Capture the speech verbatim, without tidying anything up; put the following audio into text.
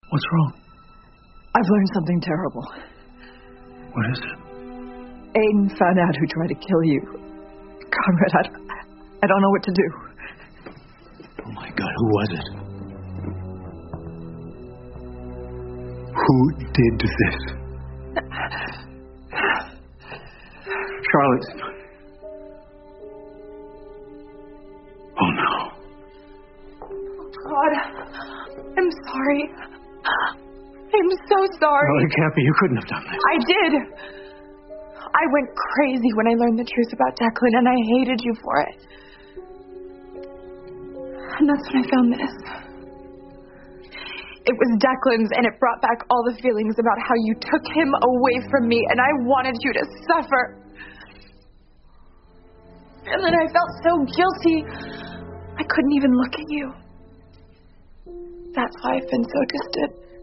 What's wrong? I've learned something terrible. What is it? Aiden found out who tried to kill you. Conrad, I, I don't know what to do. Oh my God, who was it? Who did this? Charlotte. Oh no. God, I'm sorry. I'm so sorry. No, it can't be. You couldn't have done this. I did. I went crazy when I learned the truth about Declan, and I hated you for it. And that's when I found this. It was Declan's, and it brought back all the feelings about how you took him away from me, and I wanted you to suffer. And then I felt so guilty, I couldn't even look at you. That's why I've been so distant.